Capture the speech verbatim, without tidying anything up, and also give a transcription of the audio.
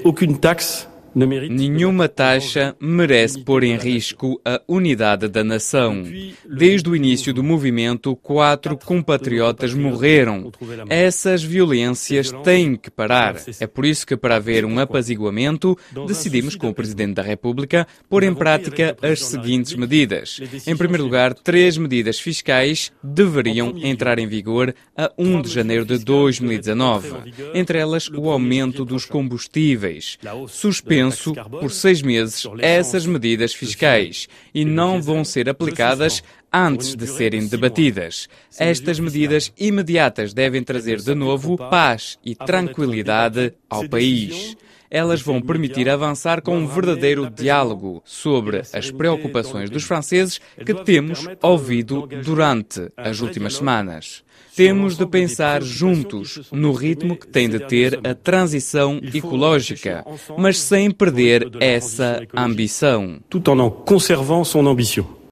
Aucune taxe ne mérite... Nenhuma taxa merece pôr em risco a unidade da nação. Desde o início do movimento, quatro compatriotas morreram. Essas violências têm que parar. É por isso que, para haver um apaziguamento, decidimos com o Presidente da República pôr em prática as seguintes medidas. Em primeiro lugar, três medidas fiscais deveriam entrar em vigor a primeiro de janeiro de dois mil e dezanove. Entre elas, o aumento dos combustíveis. Suspenso por seis meses essas medidas fiscais e não vão ser aplicadas antes de serem debatidas. Estas medidas imediatas devem trazer de novo paz e tranquilidade ao país. Elas vão permitir avançar com um verdadeiro diálogo sobre as preocupações dos franceses que temos ouvido durante as últimas semanas. Temos de pensar juntos no ritmo que tem de ter a transição ecológica, mas sem perder essa ambição. Tout en en conservant son ambition.